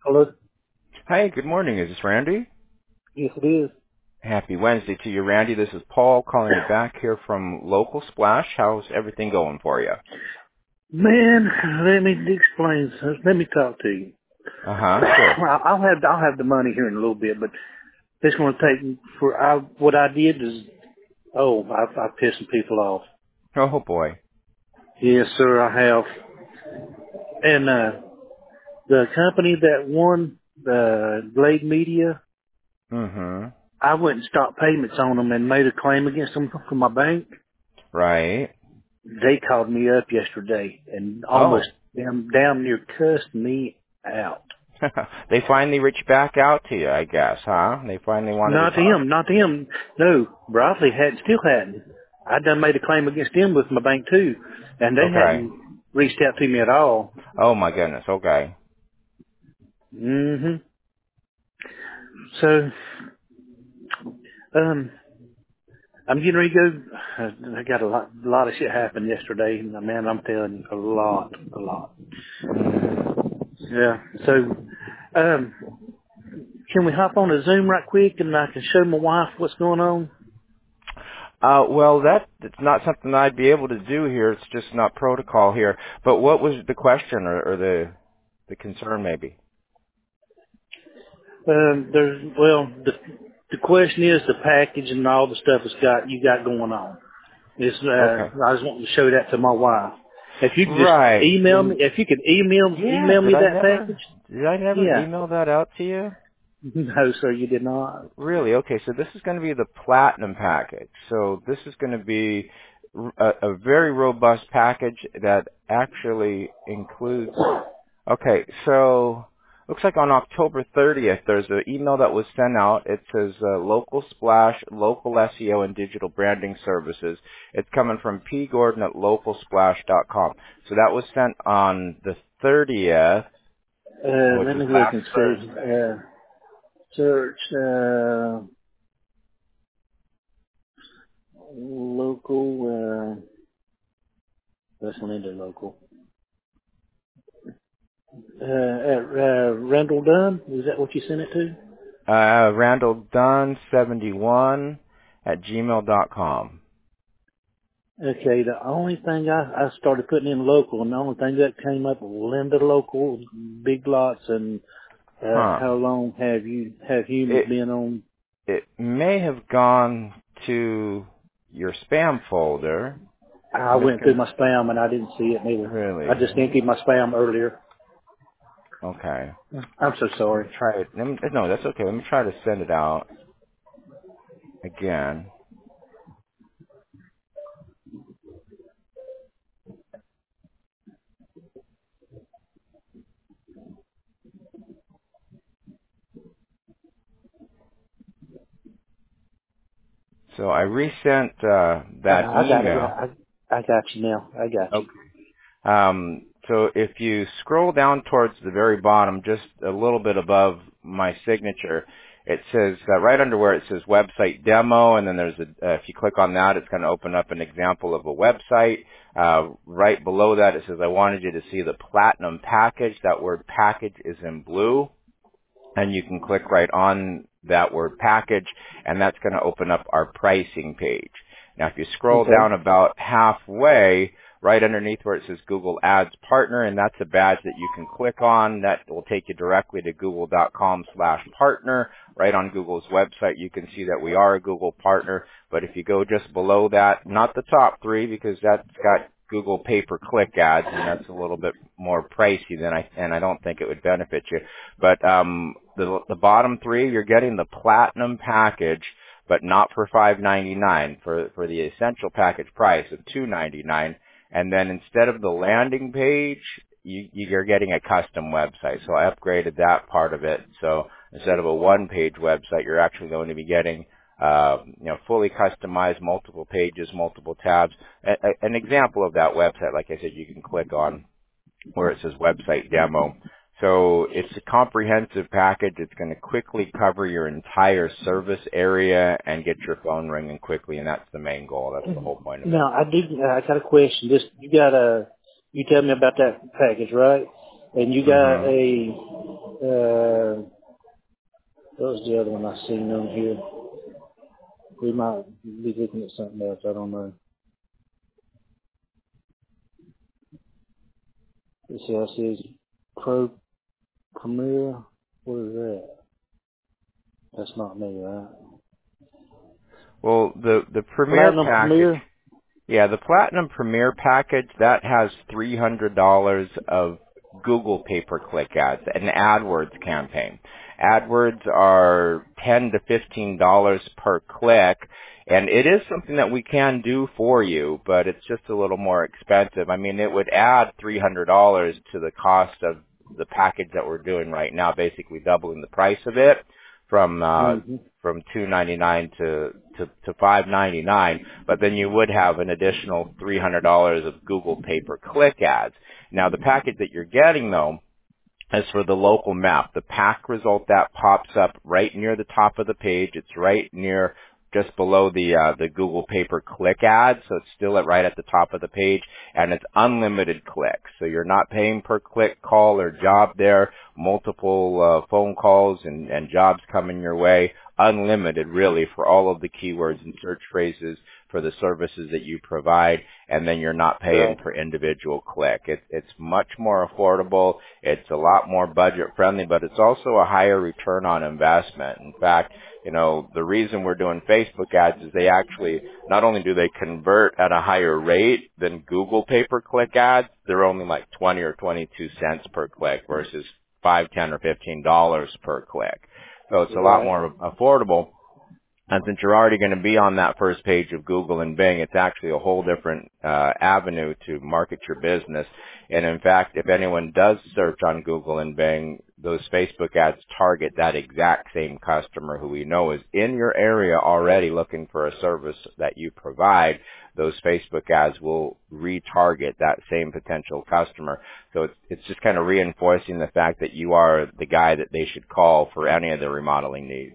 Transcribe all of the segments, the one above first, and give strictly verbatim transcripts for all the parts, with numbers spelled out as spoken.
Hello? Hi, good morning. Is this Randy? Yes, it is. Happy Wednesday to you, Randy. This is Paul calling you back here from Local Splash. How's everything going for you? Man, let me explain. Let me talk to you. Uh-huh, sure. I'll I'll have I'll have the money here in a little bit, but it's going to take for I, what I did is oh I I pissed some people off. Oh, boy. Yes, sir, I have. And uh the company that won the Glade Media, Mm-hmm. I went and stopped payments on them and made a claim against them from my bank. Right. They called me up yesterday and almost Oh. damn damn near cussed me out. They finally reached back out to you, I guess, huh? They finally wanted to Not to talk. him, not to him. No, Broadley had still hadn't. I done made a claim against him with my bank too, and they Okay. hadn't reached out to me at all. Oh, my goodness. Okay. hmm So, um, I'm getting ready to go. uh, I got a lot, a lot of shit happened yesterday, and man, I'm telling you, a lot, a lot. Mm-hmm. Yeah. So, um, can we hop on a Zoom right quick, and I can show my wife what's going on? Uh, well, that it's not something I'd be able to do here. It's just not protocol here. But what was the question or, or the the concern, maybe? Um, there's well, the the question is the package and all the stuff it's got you got going on. It's Okay. uh, I was wanting to show that to my wife. If you could just Right. email me, And if you could email yeah, email did me I that never package. did I never Yeah. email that out to you? No, sir, you did not. Really? Okay, so this is going to be the platinum package. So this is going to be a, a very robust package that actually includes. Okay, so looks like on October thirtieth, there's an email that was sent out. It says uh, Local Splash, Local S E O and Digital Branding Services. It's coming from P. Gordon at local splash dot com. So that was sent on the thirtieth, Uh, which let was me look last and see. Thursday. Uh, search uh, local. Uh, that's not into local. Uh, at uh, Randall Dunn. Is that what you sent it to? Uh, Randall Dunn seventy-one at gmail dot com. Okay, the only thing I, I started putting in local, and the only thing that came up was Linda Local, Big Lots, and uh, Huh. how long have you have humans It been on? it may have gone to your spam folder. I I'm just went through gonna my spam and I didn't see it neither. I really. just emptied my spam earlier. Okay. I'm so Let me sorry. try it. Let me, no, that's okay. Let me try to send it out again. So I resent uh, Uh, that I got it. email. I, I got you now. I got you. Um, so if you scroll down towards the very bottom, just a little bit above my signature, it says uh, right under where it says website demo, and then there's a, uh, if you click on that, it's going to open up an example of a website. Uh, right below that, it says I wanted you to see the platinum package. That word package is in blue, and you can click right on that word package, and that's going to open up our pricing page. Now, if you scroll Okay. down about halfway, right underneath where it says Google Ads Partner, and that's a badge that you can click on. That will take you directly to google dot com slash partner. Right on Google's website, you can see that we are a Google partner. But if you go just below that, not the top three, because that's got Google pay-per-click ads, and that's a little bit more pricey than I, and I don't think it would benefit you. But um, the the bottom three, you're getting the platinum package, but not for five ninety-nine, for for the essential package price of two ninety-nine. And then instead of the landing page, you, you're getting a custom website. So I upgraded that part of it. So instead of a one-page website, you're actually going to be getting uh, you know, fully customized, multiple pages, multiple tabs. A, a, an example of that website, like I said, you can click on where it says website demo. So it's a comprehensive package. It's going to quickly cover your entire service area and get your phone ringing quickly, and that's the main goal. That's the whole point of it. Now I did. Uh, I got a question. Just you got a. You tell me about that package, right? And you got Mhm. a, uh, what was the other one I seen on here? We might be looking at something else. I don't know. Let's see, I see Pro Premier. What is that? That's not me, right? Well, the the Premier Platinum package, Premier? yeah, the Platinum Premier package that has three hundred dollars of Google pay-per-click ads, an AdWords campaign. AdWords are ten to fifteen dollars per click, and it is something that we can do for you, but it's just a little more expensive. I mean, it would add three hundred dollars to the cost of the package that we're doing right now, basically doubling the price of it from uh, Mm-hmm. from two ninety-nine to to to five ninety-nine, but then you would have an additional three hundred dollars of Google pay-per-click ads. Now, the package that you're getting, though, as for the local map, the pack result that pops up right near the top of the page. It's right near just below the uh, the Google pay-per-click ad, so it's still at right at the top of the page, and it's unlimited clicks. So you're not paying per click, call, or job there. Multiple uh, phone calls and, and jobs coming your way. Unlimited, really, for all of the keywords and search phrases for the services that you provide, and then you're not paying Right. per individual click. It, it's much more affordable. It's a lot more budget friendly, but it's also a higher return on investment. In fact, you know, the reason we're doing Facebook ads is they actually, not only do they convert at a higher rate than Google pay-per-click ads, they're only like twenty or twenty-two cents per click versus five, ten, or fifteen dollars per click. So it's a lot Right. more affordable. And since you're already going to be on that first page of Google and Bing, it's actually a whole different uh, avenue to market your business. And in fact, if anyone does search on Google and Bing, those Facebook ads target that exact same customer who we know is in your area already looking for a service that you provide. Those Facebook ads will retarget that same potential customer. So it's, it's just kind of reinforcing the fact that you are the guy that they should call for any of their remodeling needs.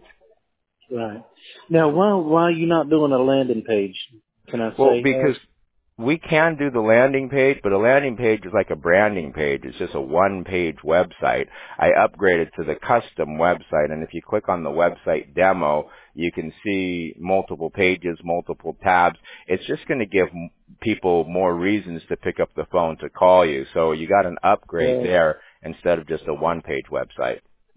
Right. Now, why why are you not doing a landing page? Can I Well, say? because Ask? we can do the landing page, but a landing page is like a branding page. It's just a one-page website. I upgraded to the custom website, and if you click on the website demo, you can see multiple pages, multiple tabs. It's just going to give m- people more reasons to pick up the phone to call you. So you got an upgrade Yeah. there instead of just a one-page website.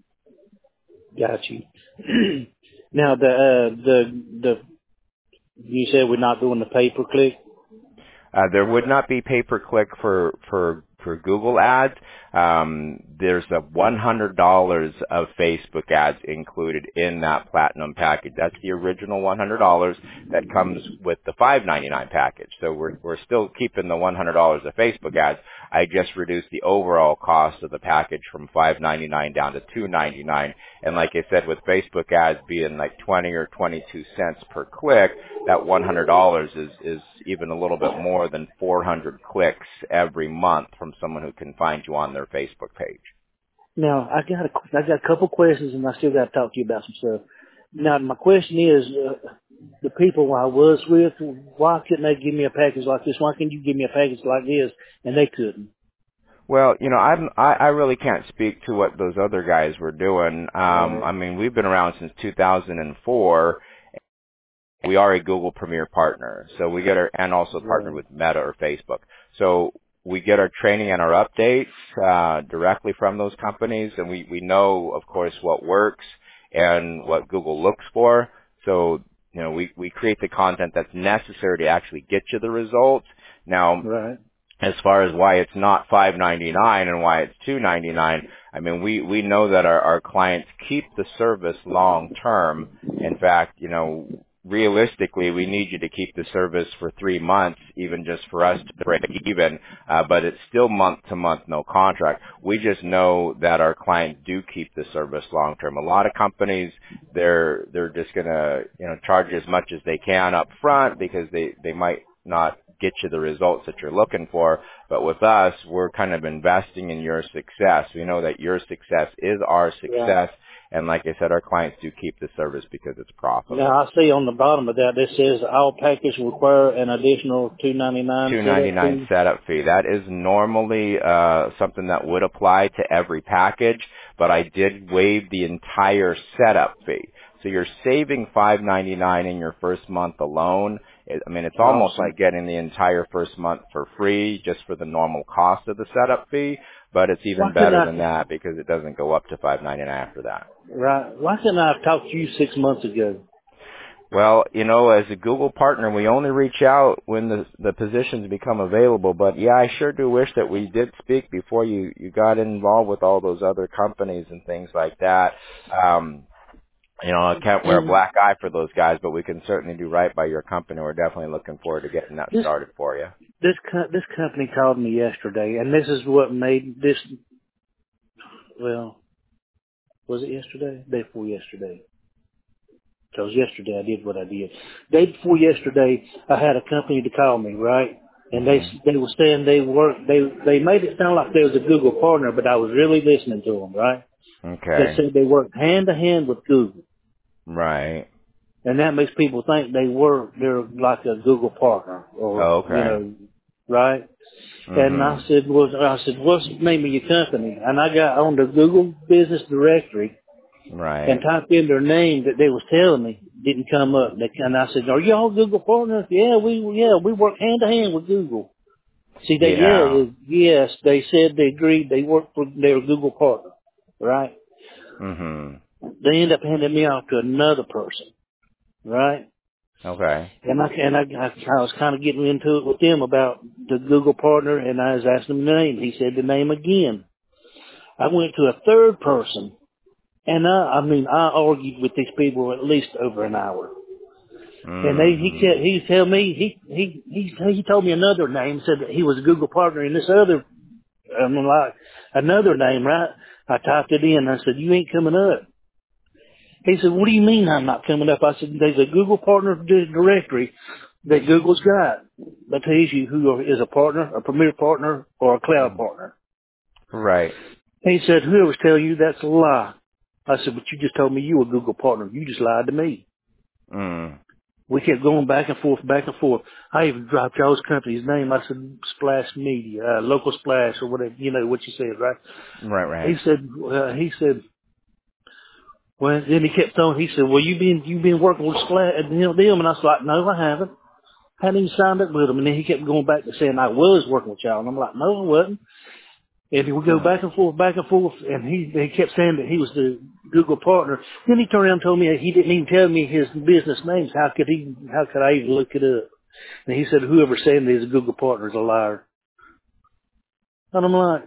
Got you. Now the uh, the the you said we're not doing the pay per click. Uh, there would not be pay-per-click for, for, for Google ads. Um, there's a one hundred dollars of Facebook ads included in that Platinum package. That's the original one hundred dollars that comes with the five ninety-nine package. So we're, we're still keeping the one hundred dollars of Facebook ads. I just reduced the overall cost of the package from five ninety-nine down to two ninety-nine. And like I said, with Facebook ads being like twenty or twenty-two cents per click, that one hundred dollars is, is even a little bit more than four hundred clicks every month from someone who can find you on their Facebook page. Now I got a I got a couple questions and I still got to talk to you about some stuff. Now my question is, uh, the people I was with, why couldn't they give me a package like this? Why can't you give me a package like this? And they couldn't. Well, you know, I'm, I, I really can't speak to what those other guys were doing. Um, Right. I mean, we've been around since two thousand four. We are a Google Premier partner, so we get our, and also partner Right. with Meta or Facebook. So we get our training and our updates uh, directly from those companies, and we, we know, of course, what works and what Google looks for. So, you know, we, we create the content that's necessary to actually get you the results. Now, Right. as far as why it's not five ninety-nine and why it's two ninety-nine, I mean, we, we know that our, our clients keep the service long term. In fact, you know, realistically, we need you to keep the service for three months, even just for us to break even, uh, but it's still month to month, no contract. We just know that our clients do keep the service long term. A lot of companies, they're, they're just gonna, you know, charge as much as they can up front because they, they might not get you the results that you're looking for. But with us, we're kind of investing in your success. We know that your success is our success. Yeah. And like I said, our clients do keep the service because it's profitable. Now I see on the bottom of that, this says all packages require an additional two ninety-nine two ninety-nine setup fee. That is normally uh, something that would apply to every package, but I did waive the entire setup fee. So you're saving five ninety-nine in your first month alone. It, I mean, it's almost Awesome. like getting the entire first month for free just for the normal cost of the setup fee, but it's even Why couldn't better I, than that because it doesn't go up to five ninety-nine after that. right, why couldn't I have talked to you six months ago? Well, you know, as a Google partner, we only reach out when the the positions become available. But yeah, I sure do wish that we did speak before you you got involved with all those other companies and things like that. Um, you know, I can't wear a And black eye for those guys, but we can certainly do right by your company. We're definitely looking forward to getting that this, started for you. this, co- this company called me yesterday, and this is what made this, well, was it yesterday? Day before yesterday. Because yesterday I did what I did. Day before yesterday, I had a company to call me, right? And they Hmm. they were saying they worked. They they made it sound like they was a Google partner, but I was really listening to them, right? They Okay. said they worked hand to hand with Google, Right. and that makes people think they work. They're like a Google partner, or you Okay. know, right? And I Mhm. said, well, I said, what's the name of your company? And I got on the Google Business Directory and Right. typed in their name that they was telling me didn't come up. They, and I said, "Are y'all Google partners?" Yeah, we yeah we work hand to hand with Google. See, they yeah Yeah. is- yes they said they agreed they worked for their Google partner, right? Mhm. They end up handing me off to another person, right? Okay. And I and I, I, I was kind of getting into it with them about the Google partner, and I was asking him the name. He said the name again. I went to a third person, and I I mean I argued with these people at least over an hour. And they, he Mhm. kept, he tell me, he, he, he, he told me another name, said that he was a Google partner, and this other, I mean, like, another name, right? I typed it in, I said, you ain't coming up. He said, what do you mean I'm not coming up? I said, there's a Google partner di- directory that Google's got that tells you who is a partner, a premier partner, or a cloud partner. Right. He said, whoever's telling you that's a lie. I said, but you just told me you were a Google partner. You just lied to me. Mm. We kept going back and forth, back and forth. I even dropped y'all's company's name. I said Splash Media, uh, Local Splash, or whatever, you know what you said, right? Right. He Right. said, uh, he said, well, then he kept throwing, he said, well, you been, you been working with Splash, you know, them. And I was like, no, I haven't. Hadn't even signed up with them. And then he kept going back to saying I was working with y'all. And I'm like, no, I wasn't. And we go Mm. back and forth, back and forth, and he he kept saying that he was the Google partner. Then he turned around and told me that he didn't even tell me his business names. How could he? How could I even look it up? And he said, whoever's saying that he's a Google partner is a liar. And I'm like,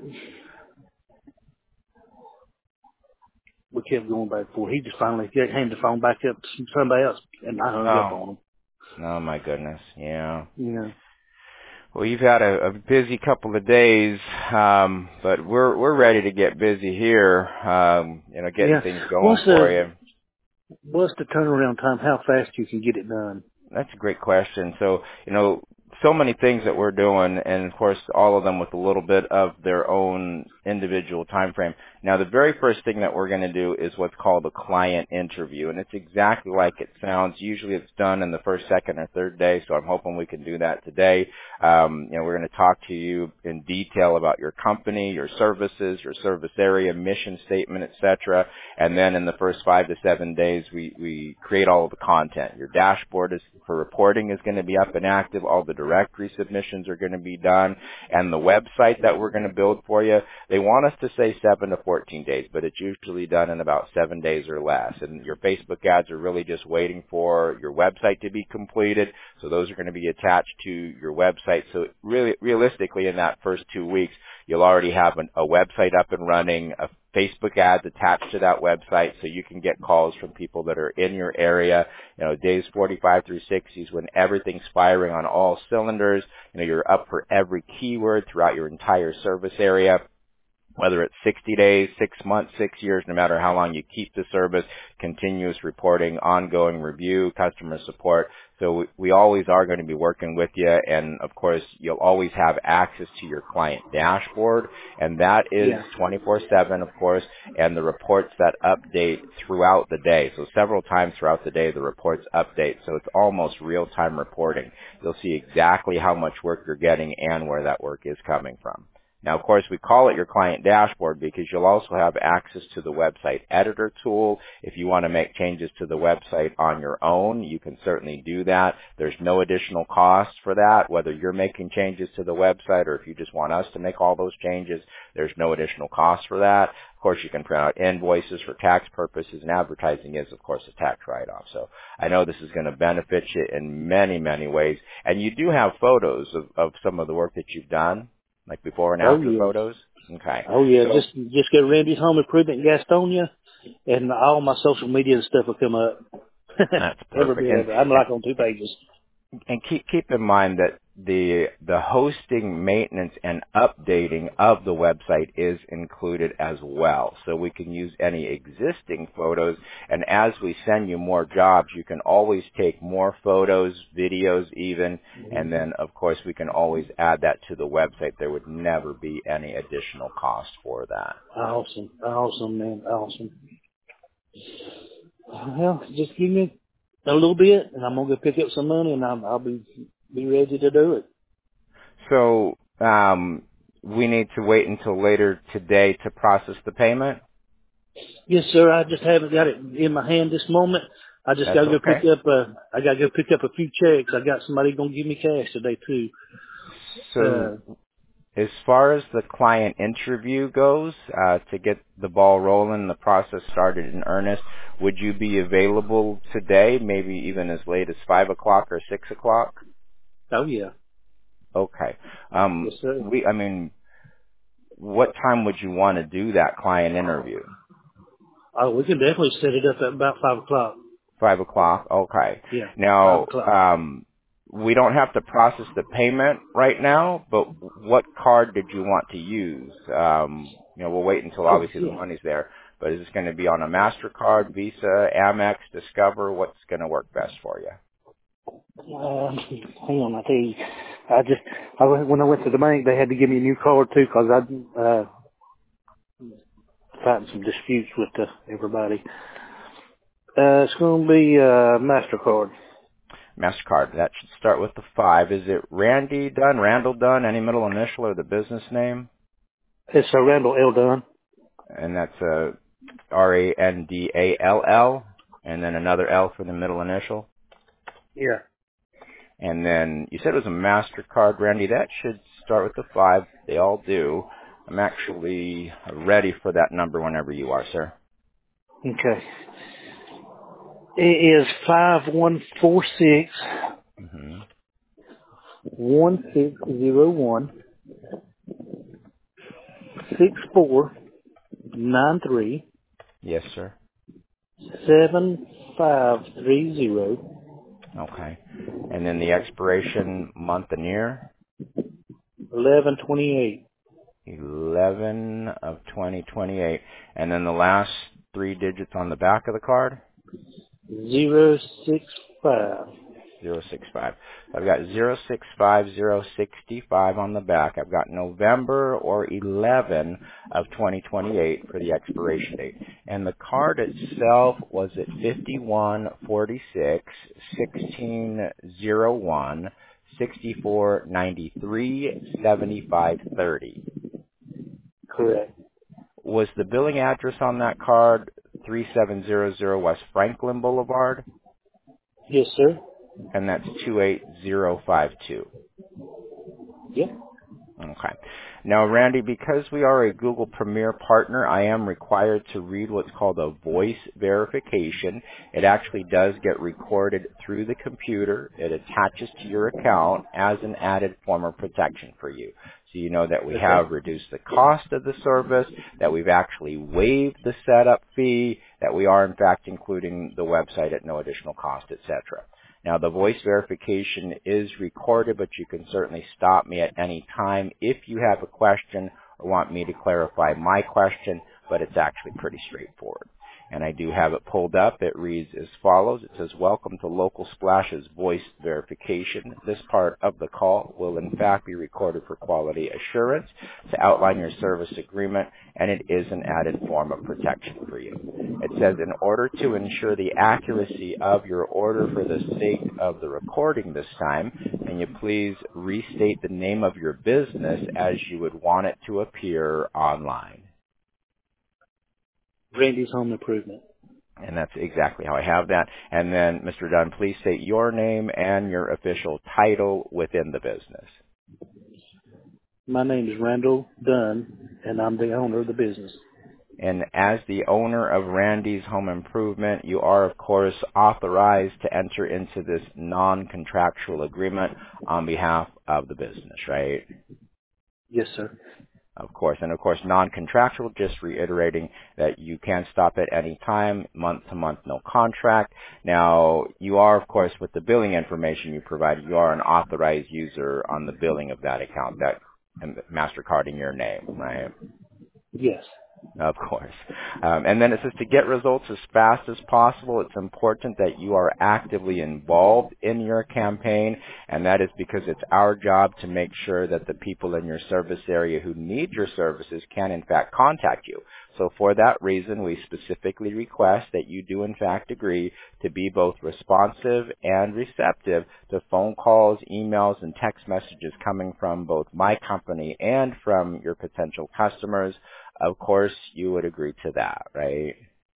we kept going back and forth. He just finally handed the phone back up to somebody else, and I hung up Oh. on him. Oh my goodness. Yeah. You know. Well, you've had a, a busy couple of days, um, but we're we're ready to get busy here. Um, you know, getting Yeah. things going What's for the you. what's the turnaround time? How fast you can get it done? That's a great question. So, you know, so many things that we're doing, and of course, all of them with a little bit of their own individual time frame. Now, the very first thing that we're going to do is what's called a client interview, and it's exactly like it sounds. Usually, it's done in the first, second, or third day. So, I'm hoping we can do that today. Um, you know, we're going to talk to you in detail about your company, your services, your service area, mission statement, et cetera. And then in the first five to seven days, we we create all of the content. Your dashboard is for reporting is going to be up and active. All the directory submissions are going to be done, and the website that we're going to build for you. They want us to say seven to fourteen days, but it's usually done in about seven days or less. And your Facebook ads are really just waiting for your website to be completed. So those are going to be attached to your website. So really, realistically, in that first two weeks, you'll already have an, a website up and running, a Facebook ads attached to that website, so you can get calls from people that are in your area. You know, days forty-five through sixty is when everything's firing on all cylinders. You know, you're up for every keyword throughout your entire service area. whether it's sixty days, six months, six years, no matter how long you keep the service, continuous reporting, ongoing review, customer support. So we, we always are going to be working with you. And of course, you'll always have access to your client dashboard. And that is Yeah. twenty-four seven, of course, and the reports that update throughout the day. So several times throughout the day, the reports update. So it's almost real-time reporting. You'll see exactly how much work you're getting and where that work is coming from. Now, of course, we call it your client dashboard because you'll also have access to the website editor tool. If you want to make changes to the website on your own, you can certainly do that. There's no additional cost for that, whether you're making changes to the website or if you just want us to make all those changes, there's no additional cost for that. Of course, you can print out invoices for tax purposes, and advertising is, of course, a tax write-off. So I know this is going to benefit you in many, many ways. And you do have photos of, of some of the work that you've done, like before and Oh after yeah. photos? Okay. Oh yeah. So Just just go to Randy's Home Improvement in Gastonia, and all my social media and stuff will come up. that's Every perfect. bit And, of it. I'm and like on two pages. and keep keep in mind that the the hosting, maintenance, and updating of the website is included as well. So we can use any existing photos, and as we send you more jobs, you can always take more photos, videos even, and then of course we can always add that to the website. There would never be any additional cost for that. Awesome. Awesome, man. Awesome. Well, just give me a little bit, and I'm gonna go pick up some money, and I'll, I'll be be ready to do it. So um, we need to wait until later today to process the payment? Yes, sir. I just haven't got it in my hand this moment. I just That's gotta go pick okay. up. Uh, I gotta go pick up a few checks. I got somebody gonna give me cash today too. So Uh, as far as the client interview goes, uh, to get the ball rolling, the process started in earnest, would you be available today, maybe even as late as five o'clock or six o'clock? oh yeah. Okay. Um, Yes, sir. we, I mean, what time would you want to do that client interview? Oh, we can definitely set it up at about five o'clock. Five o'clock. Okay. Yeah, five Now, o'clock. um, we don't have to process the payment right now, but what card did you want to use? Um, you know, we'll wait until Oh obviously the yeah. money's there. But is this going to be on a MasterCard, Visa, Amex, Discover? What's going to work best for you? Uh, hang on, I tell you. I just I went, when I went to the bank, they had to give me a new card too, because I uh fighting some disputes with uh, everybody. Uh, it's going to be uh Mastercard. MasterCard. That should start with the five. Is it Randy Dunn, Randall Dunn, any middle initial or the business name? It's a Randall L. Dunn. And that's a R A N D A L L, and then another L for the middle initial. Yeah. And then you said it was a MasterCard, Randy. That should start with the five. They all do. I'm actually ready for that number whenever you are, sir. Okay. It is five one four six hmm one six zero one six four nine three Yes, sir. seven five three zero Okay. And then the expiration month and year, eleven twenty eight eleven of twenty twenty-eight. And then the last three digits on the back of the card, zero six five. zero six five. I've got zero six five zero sixty five on the back. I've got November or eleven of twenty twenty-eight for the expiration date. And the card itself was at fifty-one forty-six sixteen oh one sixty-four ninety-three seventy-five thirty. Correct. Was the billing address on that card three seven zero zero West Franklin Boulevard? Yes, sir. And that's two eight zero five two. Yep. Okay. Now, Randy, because we are a Google Premier partner, I am required to read what's called a voice verification. It actually does get recorded through the computer. It attaches to your account as an added form of protection for you. So you know that we Okay. have reduced the cost of the service, that we've actually waived the setup fee, that we are in fact including the website at no additional cost, et cetera. Now, the voice verification is recorded, but you can certainly stop me at any time if you have a question or want me to clarify my question, but it's actually pretty straightforward. And I do have it pulled up. It reads as follows. It says, welcome to Local Splash's voice verification. This part of the call will in fact be recorded for quality assurance to outline your service agreement, and it is an added form of protection for you. It says, in order to ensure the accuracy of your order for the sake of the recording this time, can you please restate the name of your business as you would want it to appear online? Randy's Home Improvement. And that's exactly how I have that. And then, Mister Dunn, please state your name and your official title within the business. My name is Randall Dunn, and I'm the owner of the business. And as the owner of Randy's Home Improvement, you are, of course, authorized to enter into this non-contractual agreement on behalf of the business, right? Yes, sir. Of course. And of course, non-contractual, just reiterating that you can stop at any time, month to month, no contract. Now, you are, of course, with the billing information you provided, you are an authorized user on the billing of that account, that and MasterCard in your name, right? Yes. Of course. Um, and then it says to get results as fast as possible, it's important that you are actively involved in your campaign, and that is because it's our job to make sure that the people in your service area who need your services can in fact contact you. So for that reason, we specifically request that you do in fact agree to be both responsive and receptive to phone calls, emails, and text messages coming from both my company and from your potential customers. Of course, you would agree to that, right?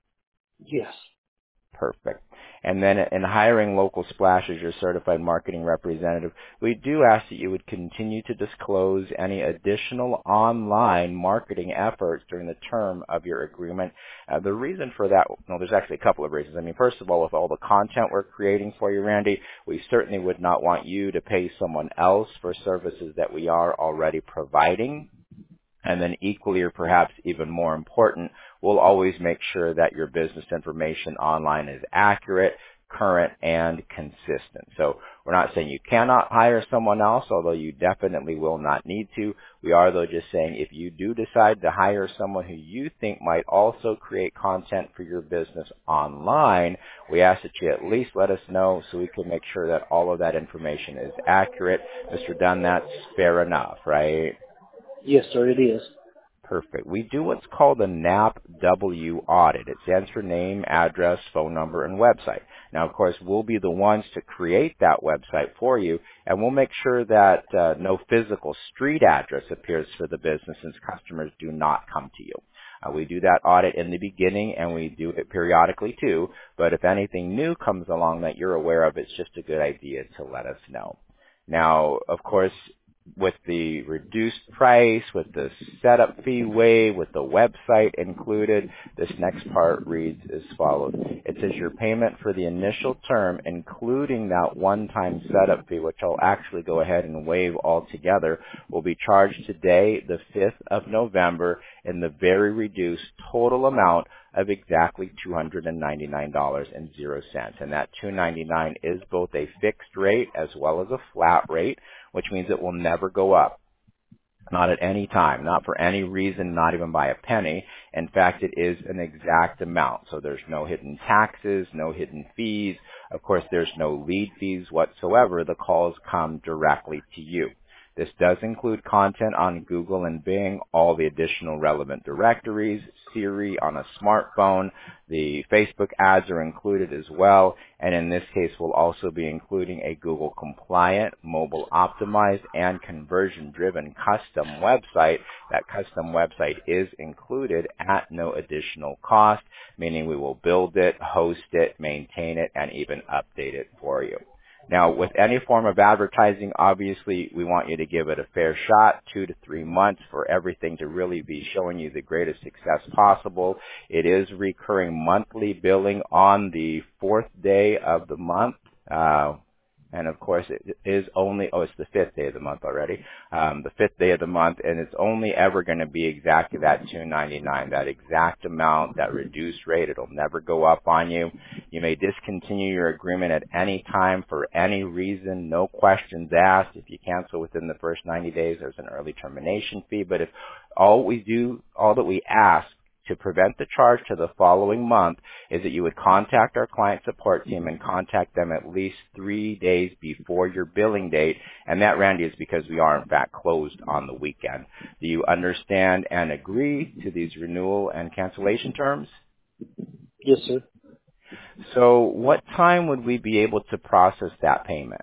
Yes. Perfect. And then in hiring Local Splash as your certified marketing representative, we do ask that you would continue to disclose any additional online marketing efforts during the term of your agreement. Uh, the reason for that, well, there's actually a couple of reasons. I mean, first of all, with all the content we're creating for you, Randy, we certainly would not want you to pay someone else for services that we are already providing. And then equally or perhaps even more important, we'll always make sure that your business information online is accurate, current, and consistent. So we're not saying you cannot hire someone else, although you definitely will not need to. We are, though, just saying if you do decide to hire someone who you think might also create content for your business online, we ask that you at least let us know so we can make sure that all of that information is accurate. Mister Dunn, that's fair enough, right? Yes, sir, it is. Perfect. We do what's called a N A P W audit. It stands for name, address, phone number, and website. Now, of course, we'll be the ones to create that website for you, and we'll make sure that uh, no physical street address appears for the business since customers do not come to you. Uh, we do that audit in the beginning, and we do it periodically too, but if anything new comes along that you're aware of, it's just a good idea to let us know. Now, of course, with the reduced price, with the setup fee waived, with the website included, this next part reads as follows. It says your payment for the initial term, including that one-time setup fee, which I'll actually go ahead and waive altogether, will be charged today, the fifth of November, in the very reduced total amount of exactly two hundred ninety-nine dollars and zero cents. And that two hundred ninety-nine dollars is both a fixed rate as well as a flat rate, which means it will never go up. Not at any time, not for any reason, not even by a penny. In fact, it is an exact amount. So there's no hidden taxes, no hidden fees. Of course, there's no lead fees whatsoever. The calls come directly to you. This does include content on Google and Bing, all the additional relevant directories, Siri on a smartphone. The Facebook ads are included as well. And in this case, we'll also be including a Google compliant, mobile optimized, and conversion driven custom website. That custom website is included at no additional cost, meaning we will build it, host it, maintain it, and even update it for you. Now, with any form of advertising, obviously, we want you to give it a fair shot, two to three months for everything to really be showing you the greatest success possible. It is recurring monthly billing on the fourth day of the month. Uh, and of course, it is only, oh, it's the fifth day of the month already, um, the fifth day of the month, and it's only ever going to be exactly that two hundred ninety-nine dollars, that exact amount, that reduced rate. It'll never go up on you. You may discontinue your agreement at any time for any reason, no questions asked. If you cancel within the first ninety days, there's an early termination fee. But if All we do, all that we ask to prevent the charge to the following month is that you would contact our client support team and contact them at least three days before your billing date. And that, Randy, is because we are in fact closed on the weekend. Do you understand and agree to these renewal and cancellation terms? Yes, sir. So what time would we be able to process that payment?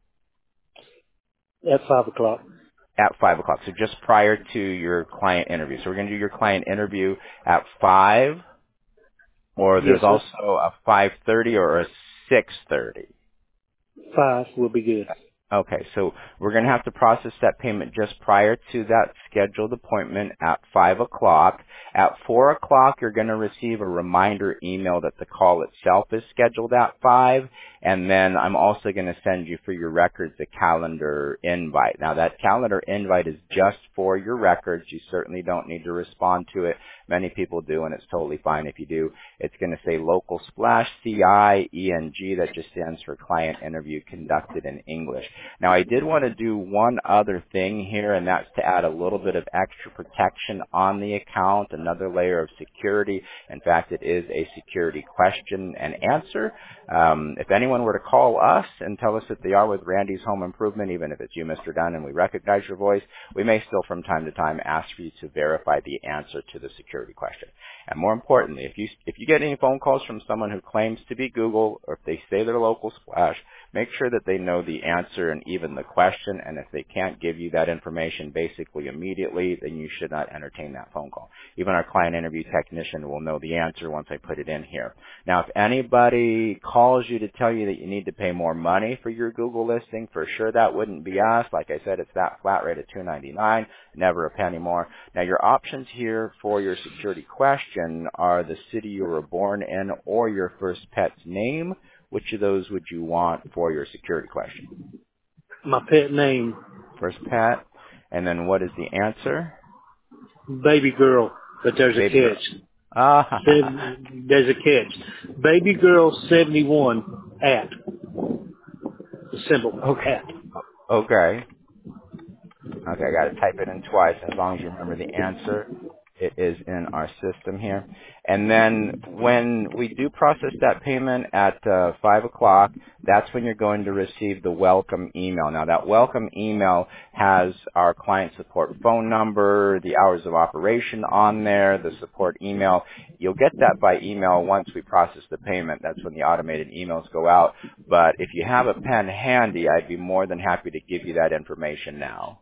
At five o'clock. At five o'clock. So just prior to your client interview. So we're going to do your client interview at five, or there's Yes, sir. also a five thirty or a six thirty. Five will be good. Okay, so we're going to have to process that payment just prior to that scheduled appointment at five o'clock. At four o'clock, you're going to receive a reminder email that the call itself is scheduled at five, and then I'm also going to send you for your records a calendar invite. Now, that calendar invite is just for your records. You certainly don't need to respond to it. Many people do, and it's totally fine if you do. It's going to say Local Splash, C I E N G, that just stands for Client Interview Conducted in English. Now, I did want to do one other thing here, and that's to add a little bit of extra protection on the account, another layer of security. In fact, it is a security question and answer. Um, if anyone were to call us and tell us that they are with Randy's Home Improvement, even if it's you, Mister Dunn, and we recognize your voice, we may still from time to time ask for you to verify the answer to the security question. And more importantly, if you if you get any phone calls from someone who claims to be Google, or if they say they're Local Splash, make sure that they know the answer and even the question, and if they can't give you that information basically immediately, then you should not entertain that phone call. Even our client interview technician will know the answer once I put it in here. Now, if anybody calls you to tell you that you need to pay more money for your Google listing, for sure that wouldn't be us. Like I said, it's that flat rate of two ninety-nine, never a penny more. Now, your options here for your security question are the city you were born in or your first pet's name. Which of those would you want for your security question? My pet name, First pet. And then what is the answer? Baby Girl, but there's Baby a girl. catch. Ah. Seven, there's a catch. Baby Girl seventy-one at. The symbol, Okay. at. Okay. Okay, I got to type it in twice. As long as you remember the answer, it is in our system here. And then when we do process that payment at uh, five o'clock, that's when you're going to receive the welcome email. Now, that welcome email has our client support phone number, the hours of operation on there, the support email. You'll get that by email once we process the payment. That's when the automated emails go out. But if you have a pen handy, I'd be more than happy to give you that information now.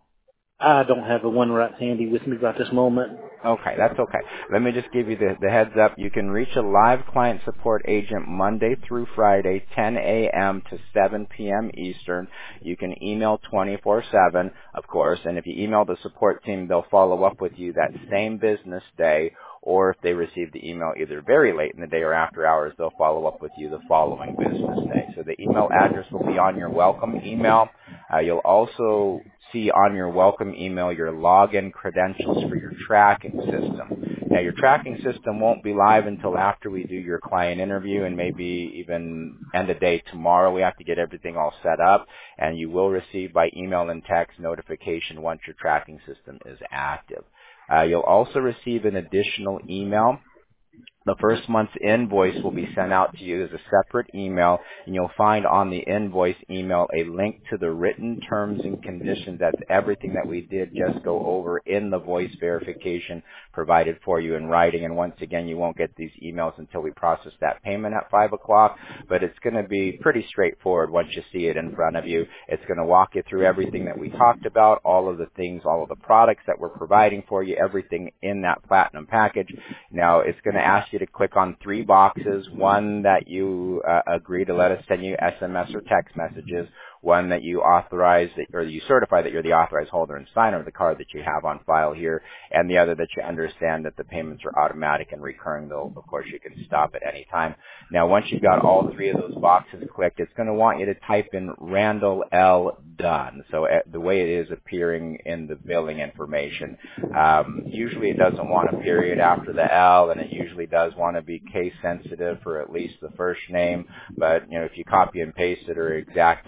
I don't have the one right handy with me right this moment. Okay, that's okay. Let me just give you the, the heads up. You can reach a live client support agent Monday through Friday, ten a.m. to seven p.m. Eastern. You can email twenty-four seven, of course, and if you email the support team, they'll follow up with you that same business day, or if they receive the email either very late in the day or after hours, they'll follow up with you the following business day. So the email address will be on your welcome email. Uh, you'll also see on your welcome email your login credentials for your tracking system. Now, your tracking system won't be live until after we do your client interview and maybe even end of day tomorrow. We have to get everything all set up, and you will receive by email and text notification once your tracking system is active. Uh, you'll also receive an additional email. The first month's invoice will be sent out to you as a separate email, and you'll find on the invoice email a link to the written terms and conditions. That's everything that we did just go over in the voice verification provided for you in writing. And once again, you won't get these emails until we process that payment at five o'clock, but it's going to be pretty straightforward once you see it in front of you. It's going to walk you through everything that we talked about, all of the things, all of the products that we're providing for you, everything in that platinum package. Now, it's going to ask you to click on three boxes, one that you uh, agree to let us send you S M S or text messages, one that you authorize that, or you certify that you're the authorized holder and signer of the card that you have on file here, and the other that you understand that the payments are automatic and recurring, though of course you can stop at any time. Now, once you've got all three of those boxes clicked, it's going to want you to type in Randall L. Dunn, so uh, the way it is appearing in the billing information. Um, usually it doesn't want a period after the L, and it usually does want to be case sensitive for at least the first name, but you know, if you copy and paste it or exact match it,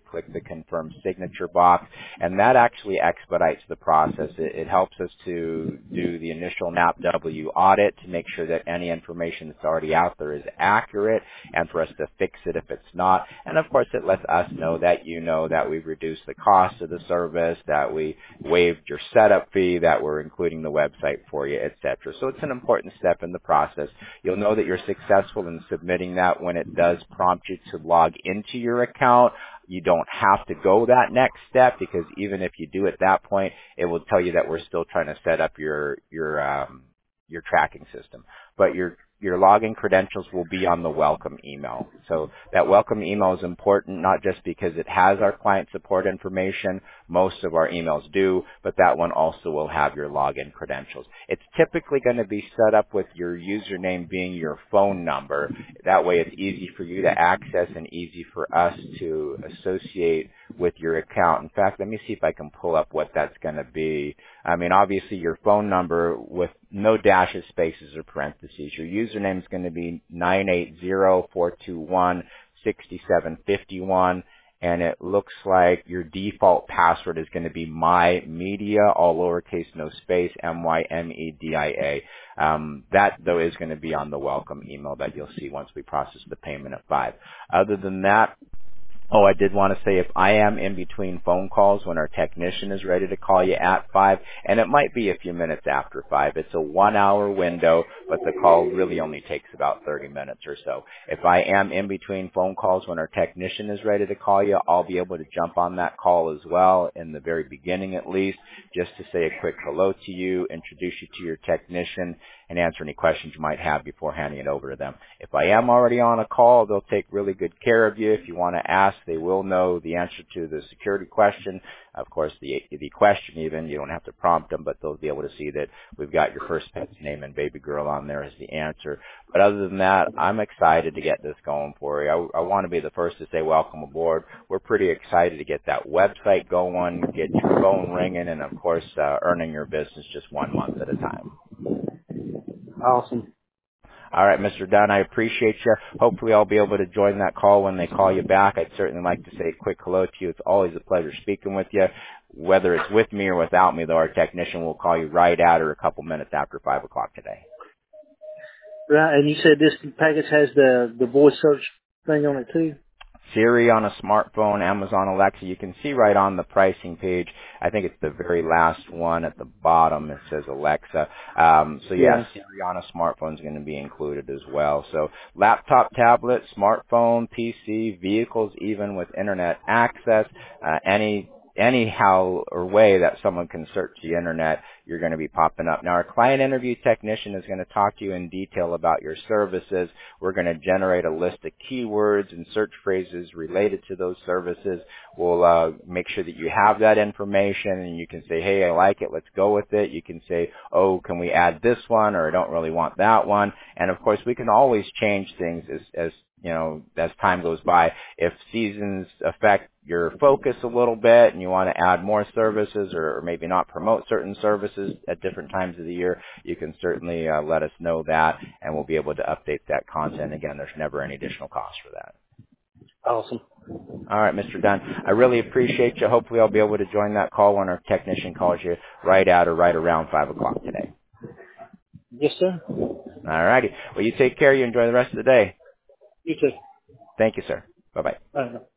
click the confirm signature box, and that actually expedites the process. It, it helps us to do the initial N A P W audit to make sure that any information that's already out there is accurate, and for us to fix it if it's not. And of course, it lets us know that you know that we've reduced the cost of the service, that we waived your setup fee, that we're including the website for you, et cetera. So it's an important step in the process. You'll know that you're successful in submitting that when it does prompt you to log into your account. You don't have to go that next step, because even if you do at that point, it will tell you that we're still trying to set up your your um, your tracking system. But your your login credentials will be on the welcome email. So that welcome email is important, not just because it has our client support information. Most of our emails do, but that one also will have your login credentials. It's typically going to be set up with your username being your phone number. That way it's easy for you to access and easy for us to associate with your account. In fact, let me see if I can pull up what that's going to be. I mean, obviously your phone number with no dashes, spaces, or parentheses. Your username is going to be nine eight zero, four two one, six seven five one, and it looks like your default password is going to be mymedia, all lowercase, no space, M Y M E D I A. Um, that, though, is going to be on the welcome email that you'll see once we process the payment at five. Other than that, oh, I did want to say, if I am in between phone calls when our technician is ready to call you at five, and it might be a few minutes after five, it's a one-hour window, but the call really only takes about thirty minutes or so. If I am in between phone calls when our technician is ready to call you, I'll be able to jump on that call as well, in the very beginning at least, just to say a quick hello to you, introduce you to your technician, and answer any questions you might have before handing it over to them. If I am already on a call, they'll take really good care of you. If you want to ask, they will know the answer to the security question. Of course, the the question even, you don't have to prompt them, but they'll be able to see that we've got your first pet's name and baby girl on there as the answer. But other than that, I'm excited to get this going for you. I, I want to be the first to say welcome aboard. We're pretty excited to get that website going, get your phone ringing, and of course, uh, earning your business just one month at a time. Awesome. All right, Mister Dunn, I appreciate you. Hopefully I'll be able to join that call when they call you back. I'd certainly like to say a quick hello to you. It's always a pleasure speaking with you. Whether it's with me or without me, though, our technician will call you right at or a couple minutes after five o'clock today. Right, and you said this package has the, the voice search thing on it too? Siri on a smartphone, Amazon Alexa. You can see right on the pricing page, I think it's the very last one at the bottom. It says Alexa. Um, so yeah, Yeah. Siri on a smartphone is going to be included as well. So laptop, tablet, smartphone, P C, vehicles, even with internet access, uh, any anyhow or way that someone can search the internet, you're going to be popping up. Now, our client interview technician is going to talk to you in detail about your services. We're going to generate a list of keywords and search phrases related to those services. We'll uh, make sure that you have that information, and you can say, hey, I like it, let's go with it. You can say, oh, can we add this one, or I don't really want that one. And, of course, we can always change things as, as you know, as time goes by. If seasons affect your focus a little bit and you want to add more services or maybe not promote certain services at different times of the year, you can certainly uh, let us know that, and we'll be able to update that content. Again, there's never any additional cost for that. Awesome. All right, Mister Dunn, I really appreciate you. Hopefully I'll be able to join that call when our technician calls you right at or right around five o'clock today. Yes, sir. All righty. Well, you take care. You enjoy the rest of the day. You too. Thank you, sir. Bye-bye. Bye.